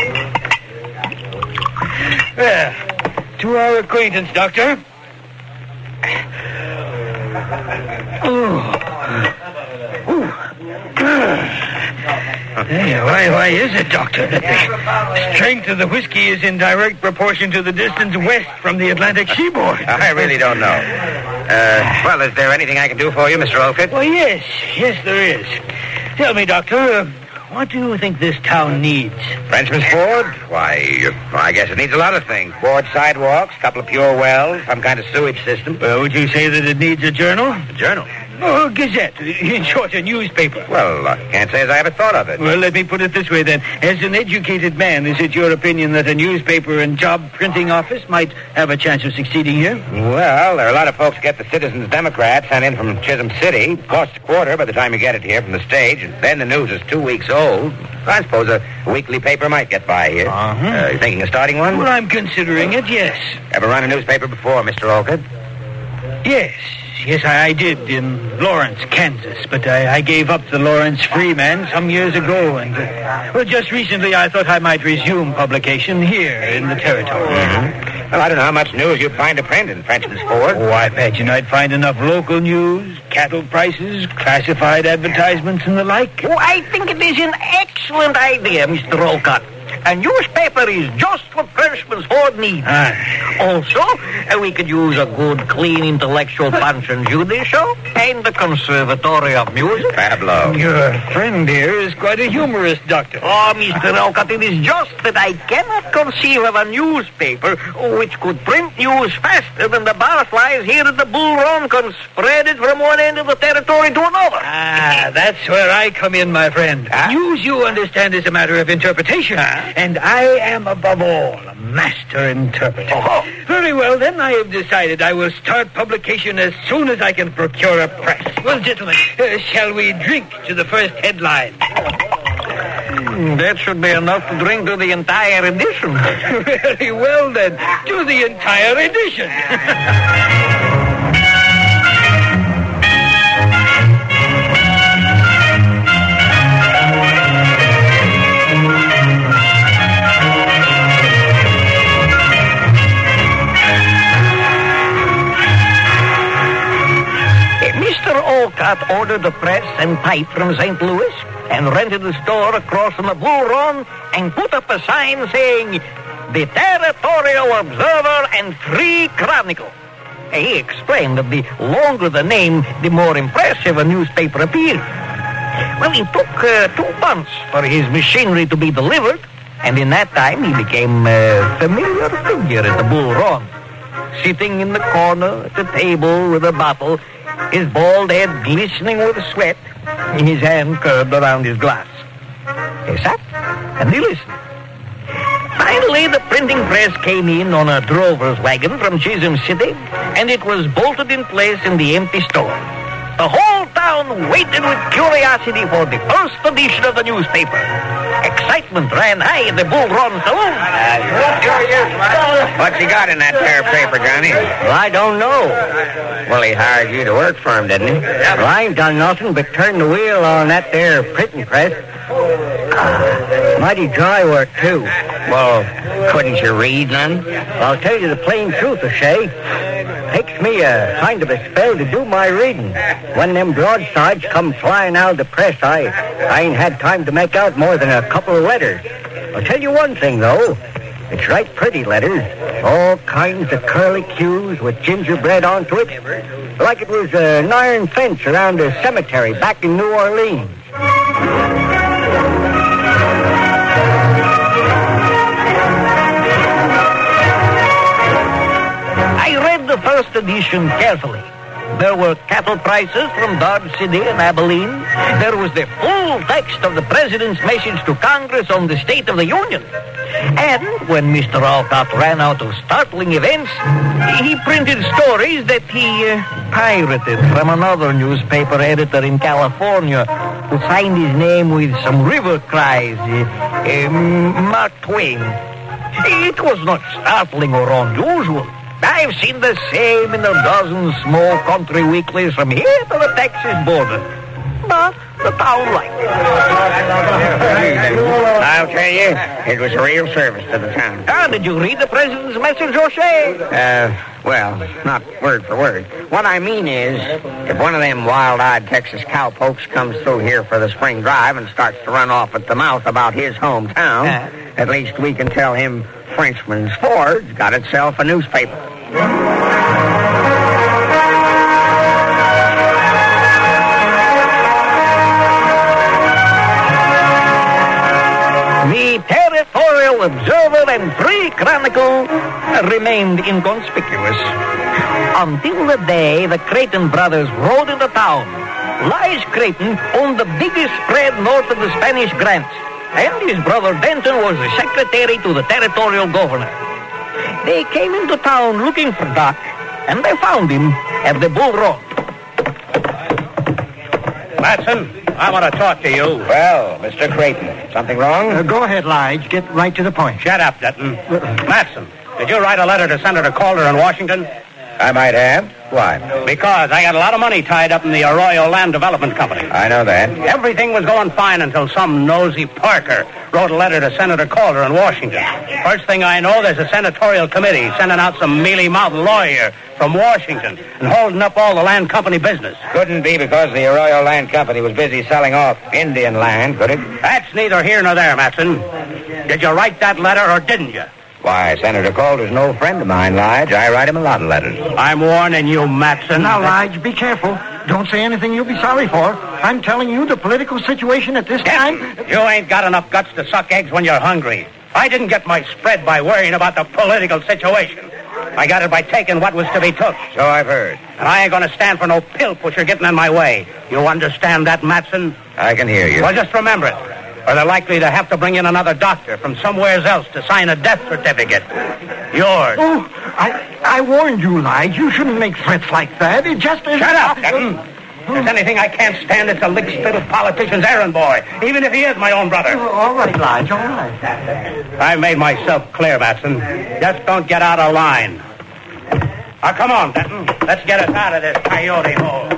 Well, to our acquaintance, Doctor. Oh. Hey, why, why is it, Doctor, that the strength of the whiskey is in direct proportion to the distance west from the Atlantic seaboard?
I really don't know. Uh, well, is there anything I can do for you, Mister Olcott?
Well, yes. Yes, there is. Tell me, Doctor, uh, what do you think this town needs?
Frenchman's Ford? Why, uh, I guess it needs a lot of things. Board sidewalks, a couple of pure wells, some kind of sewage system.
Uh, would you say that it needs a journal?
A journal?
Oh, a gazette. In short, a newspaper.
Well, I can't say as I ever thought of it.
Well, let me put it this way, then. As an educated man, is it your opinion that a newspaper and job printing office might have a chance of succeeding here?
Well, there are a lot of folks get the Citizens Democrat sent in from Chisholm City. Costs a quarter by the time you get it here from the stage, and then the news is two weeks old. I suppose a weekly paper might get by here.
Uh-huh.
Uh, you thinking of starting one?
Well, I'm considering it, yes.
Ever run a newspaper before, Mister Olcott?
Yes. Yes, I, I did in Lawrence, Kansas, but I, I gave up the Lawrence Freeman some years ago, and, uh, well, just recently I thought I might resume publication here in the territory.
Mm-hmm. Well, I don't know how much news you'd find to print in Frenchman's Ford.
Oh, I imagine I'd find enough local news, cattle prices, classified advertisements, and the like.
Oh, I think it is an excellent idea, Mister Olcott. A newspaper is just what Frenchman's Ford needs.
Ah.
Also, uh, we could use a good, clean, intellectual Punch and Judy show and the Conservatory of Music.
Pablo.
Your friend here is quite a humorist, Doctor.
Oh, Mister Olcott, it is just that I cannot conceive of a newspaper which could print news faster than the barflies here at the Bull Run can spread it from one end of the territory to another.
Ah, that's where I come in, my friend.
Huh?
News, you understand, is a matter of interpretation. Huh? And I am, above all, a master interpreter.
Oh.
Very well, then, I have decided I will start publication as soon as I can procure a press. Well, gentlemen, uh, shall we drink to the first headline?
Mm, that should be enough to drink to the entire edition.
Very well, then, to the entire edition.
Mister Olcott ordered a press and type from Saint Louis and rented a store across from the Bull Run and put up a sign saying, "The Territorial Observer and Free Chronicle." He explained that the longer the name, the more impressive a newspaper appeared. Well, it took uh, two months for his machinery to be delivered, and in that time he became a familiar figure at the Bull Run. Sitting in the corner at the table with a bottle, his bald head glistening with sweat, his hand curved around his glass. He sat and he listened. Finally, the printing press came in on a drover's wagon from Chisholm City, and it was bolted in place in the empty store. The whole town waited with curiosity for the first edition of the newspaper. Excitement ran high in the Bull Run saloon.
What's he got in that there paper, Johnny?
Well, I don't know.
Well, he hired you to work for him, didn't he?
Well, I ain't done nothing but turn the wheel on that there printing press. Uh, mighty dry work, too.
Well, couldn't you read none?
Well, I'll tell you the plain truth, O'Shea. Takes me a kind of a spell to do my reading. When them broadsides come flying out of the press, I, I ain't had time to make out more than a couple of letters. I'll tell you one thing, though. It's right pretty letters. All kinds of curly cues with gingerbread onto it. Like it was an iron fence around a cemetery back in New Orleans. I read the first edition carefully. There were cattle prices from Dodge City and Abilene. There was the full text of the President's message to Congress on the State of the Union. And when Mister Alcott ran out of startling events, he printed stories that he uh, pirated from another newspaper editor in California who signed his name with some river cries, uh, um, Mark Twain. It was not startling or unusual. I've seen the same in a dozen small country weeklies from here to the Texas border. But the town liked it.
I'll tell you, it was a real service to the town.
Ah, did you read the President's message, O'Shea?
Uh, well, not word for word. What I mean is, if one of them wild-eyed Texas cowpokes comes through here for the spring drive and starts to run off at the mouth about his hometown, uh, at least we can tell him Frenchman's Ford's got itself a newspaper.
The Territorial Observer and Free Chronicle remained inconspicuous until the day the Creighton brothers rode into town. Lige Creighton owned the biggest spread north of the Spanish grants, and his brother Denton was the secretary to the territorial governor. They came into town looking for Doc, and they found him at the Bull Run.
Matson, I want to talk to you.
Well, Mister Creighton, something wrong?
Uh, go ahead, Lige. Get right to the point. Shut up, Dutton. Matson, did you write a letter to Senator Calder in Washington?
I might have. Why?
Because I got a lot of money tied up in the Arroyo Land Development Company.
I know that.
Everything was going fine until some nosy Parker wrote a letter to Senator Calder in Washington. First thing I know, there's a senatorial committee sending out some mealy-mouthed lawyer from Washington and holding up all the land company business.
Couldn't be because the Arroyo Land Company was busy selling off Indian land, could it?
That's neither here nor there, Matson. Did you write that letter or didn't you?
Why, Senator Calder's no friend of mine, Lige. I write him a lot of letters.
I'm warning you, Matson.
Now, Lige, be careful. Don't say anything you'll be sorry for. I'm telling you the political situation at this time...
You ain't got enough guts to suck eggs when you're hungry. I didn't get my spread by worrying about the political situation. I got it by taking what was to be took.
So I've heard.
And I ain't going to stand for no pill pusher getting in my way. You understand that, Matson?
I can hear you.
Well, just remember it. Or they're likely to have to bring in another doctor from somewhere else to sign a death certificate. Yours.
Oh, I I warned you, Lige. You shouldn't make threats like that. It just isn't...
Shut up, Dutton. If there's anything I can't stand, it's a lick-spitted politician's errand boy, even if he is my own brother.
Oh, all right, Lige, all right.
I made myself clear, Matson. Just don't get out of line. Now, come on, Dutton. Let's get us out of this coyote hole.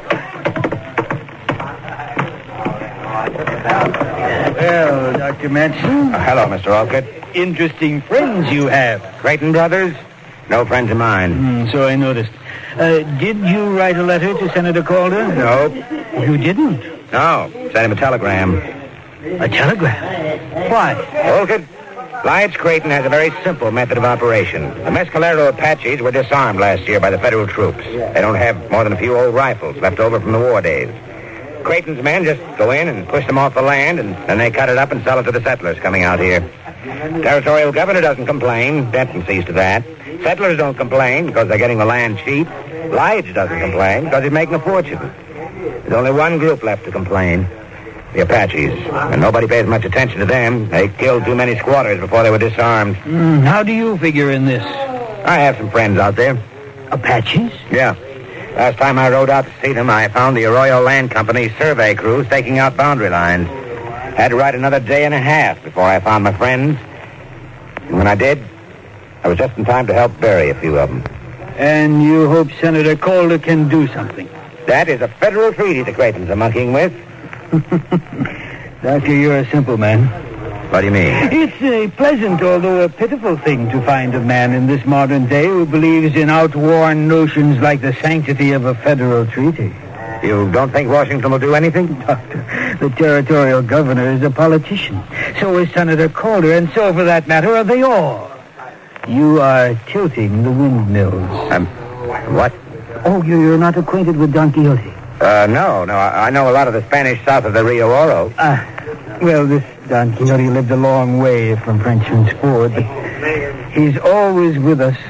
Well, Doctor Matson.
Uh, hello, Mister Alcott.
Interesting friends you have.
Creighton brothers? No friends of mine.
Mm, so I noticed. Uh, did you write a letter to Senator Calder?
No.
You didn't?
No. Sent him a telegram.
A telegram? Why?
Alcott, Lige Creighton has a very simple method of operation. The Mescalero Apaches were disarmed last year by the federal troops. They don't have more than a few old rifles left over from the war days. Creighton's men just go in and push them off the land, and then they cut it up and sell it to the settlers coming out here. Territorial governor doesn't complain. Denton sees to that. Settlers don't complain because they're getting the land cheap. Lige doesn't complain because he's making a fortune. There's only one group left to complain. The Apaches. And nobody pays much attention to them. They killed too many squatters before they were disarmed.
Mm, how do you figure in this?
I have some friends out there.
Apaches?
Yeah. Last time I rode out to see them, I found the Arroyo Land Company survey crew staking out boundary lines. Had to ride another day and a half before I found my friends. And when I did, I was just in time to help bury a few of them.
And you hope Senator Calder can do something?
That is a federal treaty the Creightons are monkeying with.
Doctor, you're a simple man.
What do you mean?
It's a pleasant, although a pitiful thing to find a man in this modern day who believes in outworn notions like the sanctity of a federal treaty.
You don't think Washington will do anything?
Doctor, the territorial governor is a politician. So is Senator Calder, and so, for that matter, are they all. You are tilting the windmills.
Um, what?
Oh, you're not acquainted with Don Quixote?
Uh, no, no. I, I know a lot of the Spanish south of the Rio Oro.
Ah, well, this Don Quixote lived a long way from Frenchman's Ford, but he's always with us,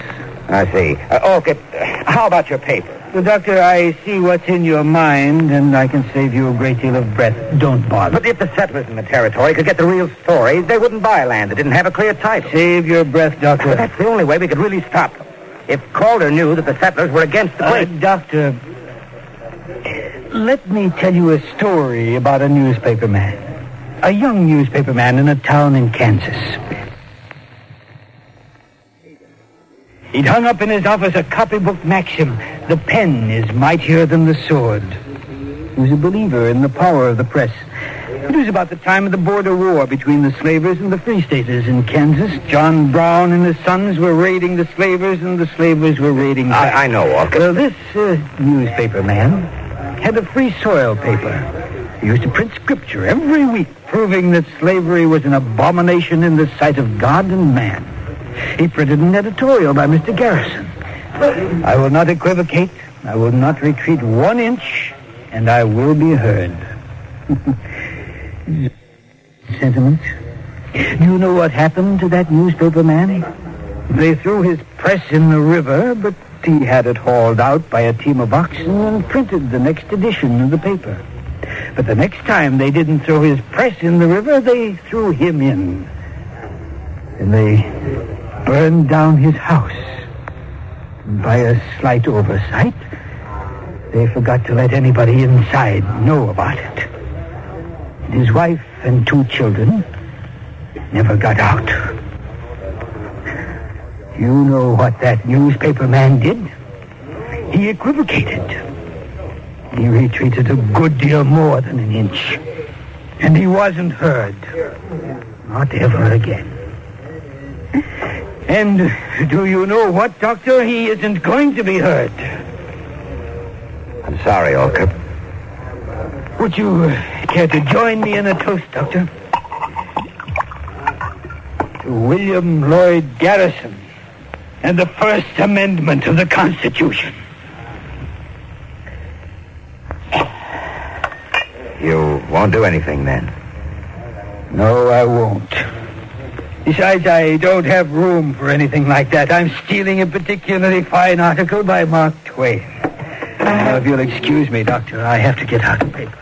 I see. Uh, okay, how about your paper?
Well, Doctor, I see what's in your mind, and I can save you a great deal of breath. Don't bother.
But if the settlers in the territory could get the real story, they wouldn't buy land that didn't have a clear title.
Save your breath, Doctor.
But that's the only way we could really stop them. If Calder knew that the settlers were against the place...
Uh, doctor, let me tell you a story about a newspaper man. A young newspaper man in a town in Kansas. He'd hung up in his office a copybook maxim, the pen is mightier than the sword. He was a believer in the power of the press. It was about the time of the border war between the slavers and the free staters in Kansas. John Brown and his sons were raiding the slavers, and the slavers were raiding back.
I, I know, Walker.
Well, this uh, newspaper man had a free soil paper. He used to print scripture every week, proving that slavery was an abomination in the sight of God and man. He printed an editorial by Mister Garrison. I will not equivocate. I will not retreat one inch, and I will be heard. Sentiments. Do you know what happened to that newspaper man? They threw his press in the river, but he had it hauled out by a team of oxen and printed the next edition of the paper. But the next time they didn't throw his press in the river, they threw him in. And they burned down his house. And by a slight oversight, they forgot to let anybody inside know about it. And his wife and two children never got out. You know what that newspaper man did? He equivocated. He retreated a good deal more than an inch. And he wasn't heard. Not ever again. And do you know what, Doctor? He isn't going to be heard.
I'm sorry, Olcott.
Would you care to join me in a toast, Doctor? To William Lloyd Garrison and the First Amendment of the Constitution.
You won't do anything, then?
No, I won't. Besides, I don't have room for anything like that. I'm stealing a particularly fine article by Mark Twain. Now, if you'll excuse me, Doctor, I have to get out the paper.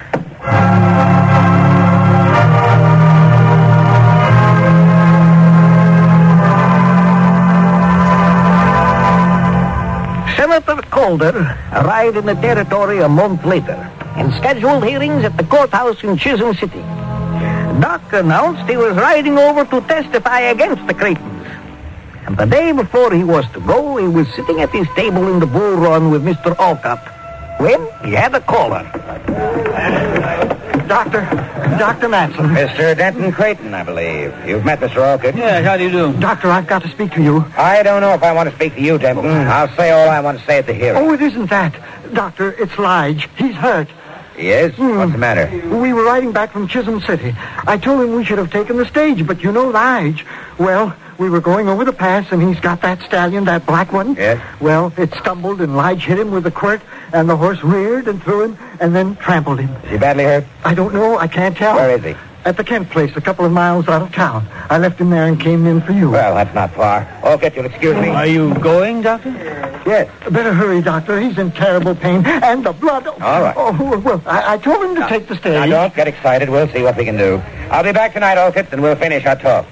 Senator Calder arrived in the territory a month later and scheduled hearings at the courthouse in Chisholm City. Doc announced he was riding over to testify against the Creightons. And the day before he was to go, he was sitting at his table in the Bull Run with Mister Olcott when he had a caller.
Doctor, Doctor Matson.
Mister Denton Creighton, I believe. You've met Mister Olcott.
Yes, how do you do? Doctor, I've got to speak to you.
I don't know if I want to speak to you, Denton. I'll say all I want to say at the hearing.
Oh, it isn't that. Doctor, it's Lige. He's hurt.
He is? Hmm. What's the matter?
We were riding back from Chisholm City. I told him we should have taken the stage, but you know Lige. Well, we were going over the pass, and he's got that stallion, that black one.
Yes?
Well, it stumbled, and Lige hit him with the quirt, and the horse reared and threw him, and then trampled him.
Is he badly hurt?
I don't know. I can't tell.
Where is he?
At the Kent place, a couple of miles out of town. I left him there and came in for you.
Well, that's not far. Olcott, you'll excuse me.
Are you going, Doctor?
Yes.
Better hurry, Doctor. He's in terrible pain. And the blood...
All right.
Oh, well, I, I told him to
now,
take the stage.
Now, don't get excited. We'll see what we can do. I'll be back tonight, Olcott, and we'll finish our talk.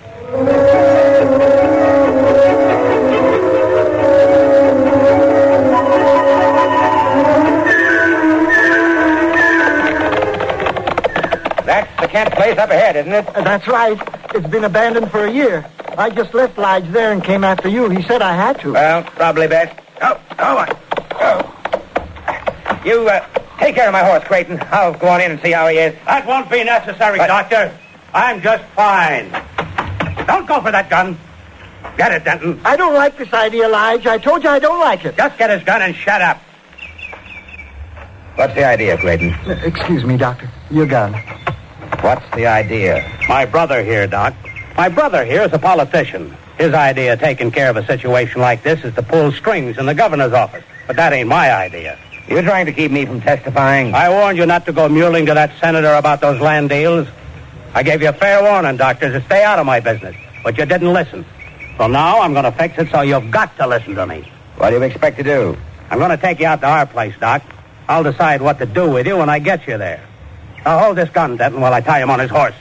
That's the Kent place up ahead, isn't it?
Uh, that's right. It's been abandoned for a year. I just left Lige there and came after you. He said I had to.
Well, probably best. Oh, oh, oh. You, uh, take care of my horse, Creighton. I'll go on in and see how he is.
That won't be necessary,
But-
Doctor. I'm just fine. Don't go for that gun. Get it, Denton.
I don't like this idea, Lige. I told you I don't like it.
Just get his gun and shut up.
What's the idea, Creighton?
Uh, excuse me, Doctor. Your gun.
What's the idea?
My brother here, Doc. My brother here is a politician. His idea of taking care of a situation like this is to pull strings in the governor's office. But that ain't my idea.
You're trying to keep me from testifying?
I warned you not to go muling to that senator about those land deals. I gave you a fair warning, Doctor, to stay out of my business. But you didn't listen. So now I'm going to fix it so you've got to listen to me.
What do you expect to do? I'm going to take you out to our place, Doc. I'll decide what to do with you when I get you there. Now, hold this gun, Denton, while I tie him on his horse.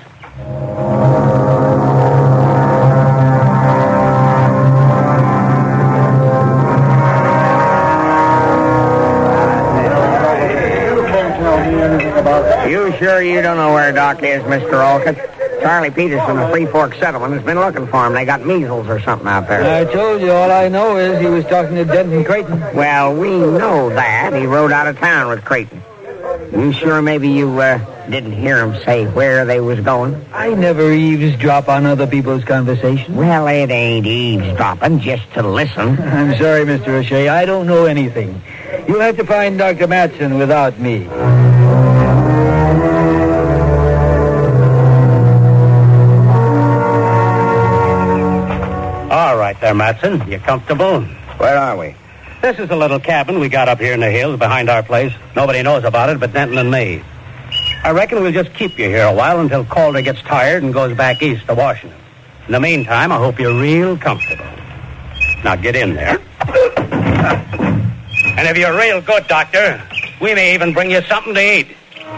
You sure you don't know where Doc is, Mister Olcott? Charlie Peters from the Three Forks Settlement has been looking for him. They got measles or something out there.
I told you, all I know is he was talking to Denton Creighton.
Well, we know that. He rode out of town with Creighton. You sure maybe you uh, didn't hear him say where they was going?
I never eavesdrop on other people's conversation.
Well, it ain't eavesdropping, just to listen.
I'm sorry, Mister O'Shea. I don't know anything. You'll have to find Doctor Matson without me.
All right there, Matson. You comfortable?
Where are we?
This is a little cabin we got up here in the hills behind our place. Nobody knows about it but Denton and me. I reckon we'll just keep you here a while until Calder gets tired and goes back east to Washington. In the meantime, I hope you're real comfortable. Now get in there. And if you're real good, Doctor, we may even bring you something to eat.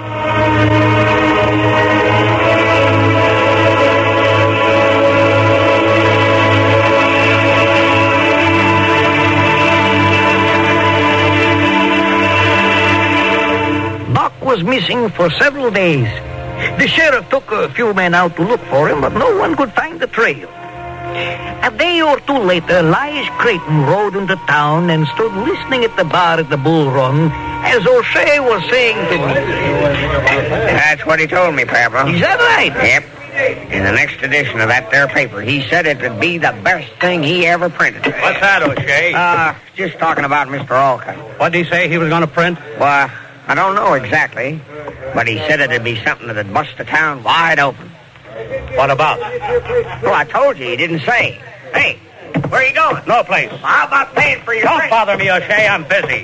Was missing for several days. The sheriff took a few men out to look for him, but no one could find the trail. A day or two later, Lige Creighton rode into town and stood listening at the bar at the Bull Run as O'Shea was saying to me.
That's what he told me, Pablo.
Is that right?
Yep. In the next edition of that there paper, he said it would be the best thing he ever printed.
What's that, O'Shea?
Uh, just talking about Mister Olcott.
What did he say he was going to print?
Well, I don't know exactly, but he said it'd be something that'd bust the town wide open.
What about?
Well, I told you, he didn't say. Hey, where are you going?
No place.
Well, how about paying for your
Don't
drink?
bother me, O'Shea. I'm busy.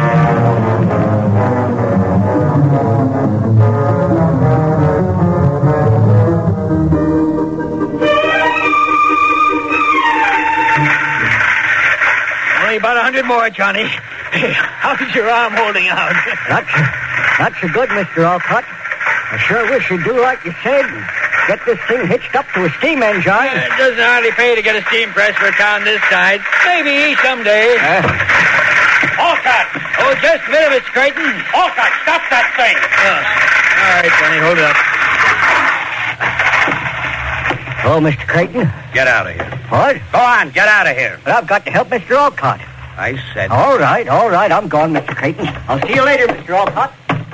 Only about a hundred more, Johnny. How's your arm holding out?
Not so, not so good, Mister Olcott. I sure wish you'd do like you said and get this thing hitched up to a steam engine.
Uh, it doesn't hardly pay to get a steam press for a town this size. Maybe someday.
Uh, Olcott!
Oh, just a bit of it, Creighton.
Olcott, stop that thing!
Oh. All right, Johnny, hold it up.
Oh, Mister Creighton.
Get out of here.
What?
Go on, get out of here.
But I've got to help Mister Olcott.
I said...
All right, all right. I'm gone, Mister Creighton. I'll see you later, Mister Olcott.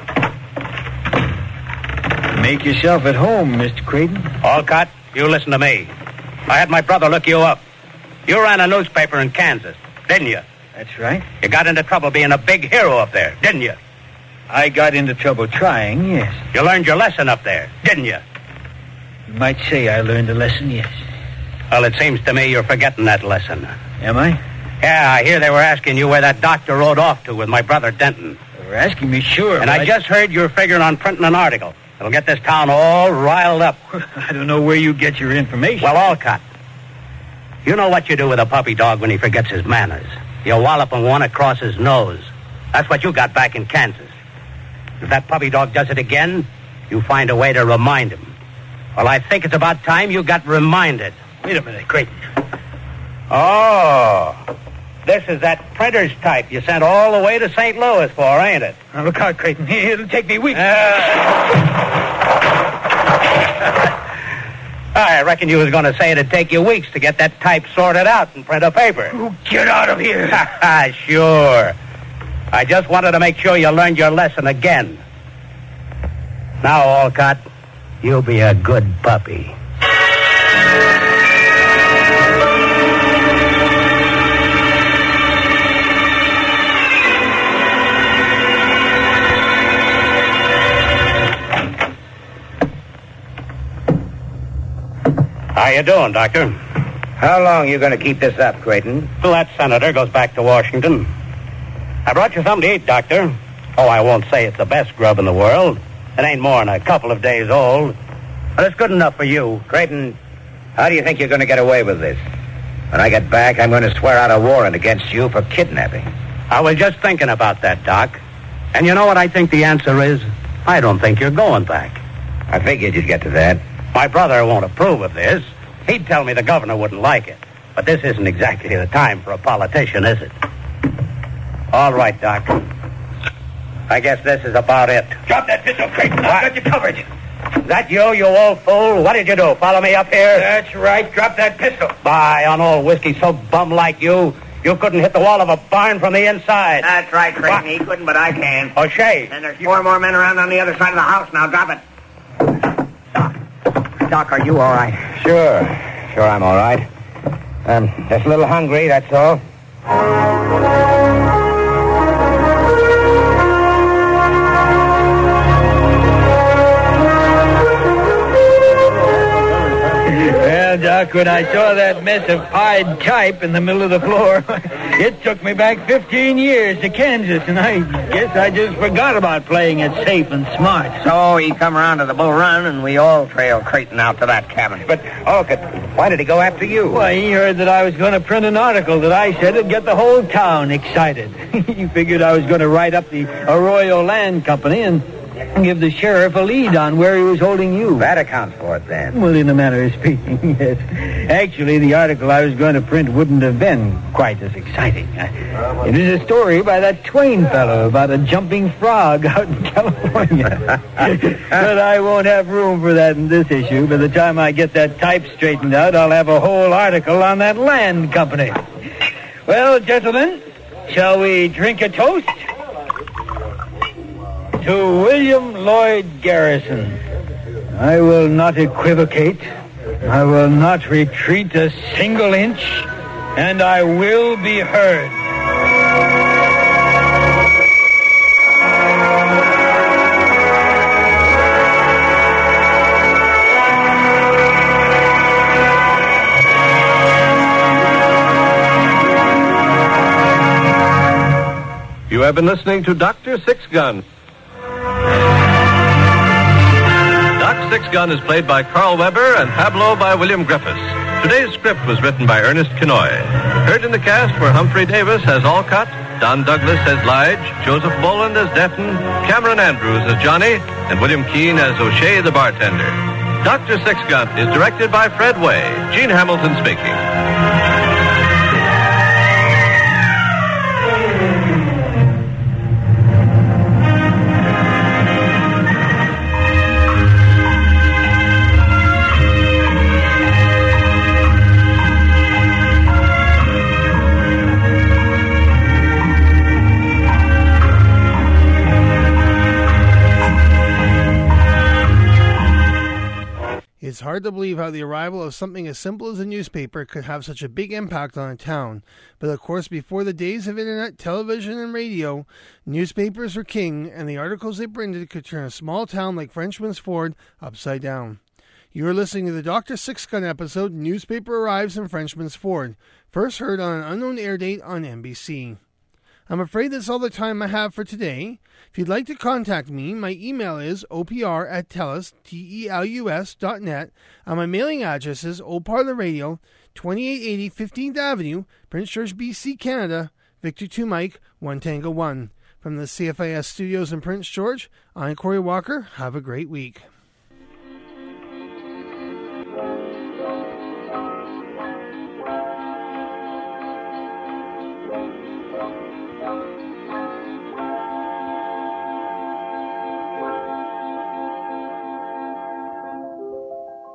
Make yourself at home, Mister Creighton.
Olcott, you listen to me. I had my brother look you up. You ran a newspaper in Kansas, didn't you?
That's right.
You got into trouble being a big hero up there, didn't you?
I got into trouble trying, yes.
You learned your lesson up there, didn't you?
You might say I learned a lesson, yes.
Well, it seems to me you're forgetting that lesson.
Am I?
Yeah, I hear they were asking you where that doctor rode off to with my brother Denton.
They were asking me, sure.
And I, I just heard you're figuring on printing an article. It'll get this town all riled up.
I don't know where you get your information.
Well, Olcott, you know what you do with a puppy dog when he forgets his manners. You wallop him one across his nose. That's what you got back in Kansas. If that puppy dog does it again, you find a way to remind him. Well, I think it's about time you got reminded.
Wait a minute, Creighton.
Oh, this is that printer's type you sent all the way to Saint Louis for, ain't it?
Now, look out, Creighton. It'll take me weeks.
Uh... I reckon you was going to say it'd take you weeks to get that type sorted out and print a paper.
Oh, get out of here.
Sure. I just wanted to make sure you learned your lesson again. Now, Olcott, you'll be a good puppy. How you doing, Doctor?
How long you going to keep this up, Creighton?
Till that senator goes back to Washington. I brought you something to eat, Doctor. Oh, I won't say it's the best grub in the world. It ain't more than a couple of days old. But it's good enough for you.
Creighton, how do you think you're going to get away with this?
When I get back, I'm going to swear out a warrant against you for kidnapping.
I was just thinking about that, Doc. And you know what I think the answer is? I don't think you're going back.
I figured you'd get to that.
My brother won't approve of this. He'd tell me the governor wouldn't like it. But this isn't exactly the time for a politician, is it? All right, Doc. I guess this is about it.
Drop that pistol, Creighton. I've got you covered.
Is that you, you old fool? What did you do? Follow me up here?
That's right. Drop that pistol.
By on old whiskey so bum like you, you couldn't hit the wall of a barn from the inside.
That's right, Creighton. He couldn't, but I can.
O'Shea.
And there's four more men around on the other side of the house. Now drop it. Doc. Doc, are you all right?
Sure. Sure, I'm all right. Um, just a little hungry, that's all.
Well, Doc, when I saw that mess of pied type in the middle of the floor, it took me back fifteen years to Kansas, and I guess I just forgot about playing it safe and smart.
So he come around to the Bull Run, and we all trailed Creighton out to that cabin.
But, oh, why did he go after you?
Why, he heard that I was going to print an article that I said would get the whole town excited. He figured I was going to write up the Arroyo Land Company and give the sheriff a lead on where he was holding you.
That accounts for it, then.
Well, in a manner of speaking, yes. Actually, the article I was going to print wouldn't have been quite as exciting. Uh, it is a story by that Twain fellow about a jumping frog out in California. But I won't have room for that in this issue. By the time I get that type straightened out, I'll have a whole article on that land company. Well, gentlemen, shall we drink a toast? To William Lloyd Garrison. I will not equivocate. I will not retreat a single inch, and I will be heard.
You have been listening to Doctor Six Gun. Doc Six Gun is played by Carl Weber and Pablo by William Griffiths. Today's script was written by Ernest Kinoy. Heard in the cast were Humphrey Davis as Alcott, Don Douglas as Lige, Joseph Boland as Defton, Cameron Andrews as Johnny, and William Keane as O'Shea the bartender. Doctor Six Gun is directed by Fred Way. Gene Hamilton speaking.
It's hard to believe how the arrival of something as simple as a newspaper could have such a big impact on a town. But of course, before the days of internet, television, and radio, newspapers were king, and the articles they printed could turn a small town like Frenchman's Ford upside down. You're listening to the Doctor Six Gun episode, Newspaper Arrives in Frenchman's Ford, first heard on an unknown air date on N B C. I'm afraid that's all the time I have for today. If you'd like to contact me, my email is O P R at telus, T E L U S dot net, and my mailing address is Old Parlor Radio, twenty-eight eighty fifteenth Avenue, Prince George, B C, Canada, Victor two Mike, one Tango one. From the C F I S studios in Prince George, I'm Corey Walker. Have a great week.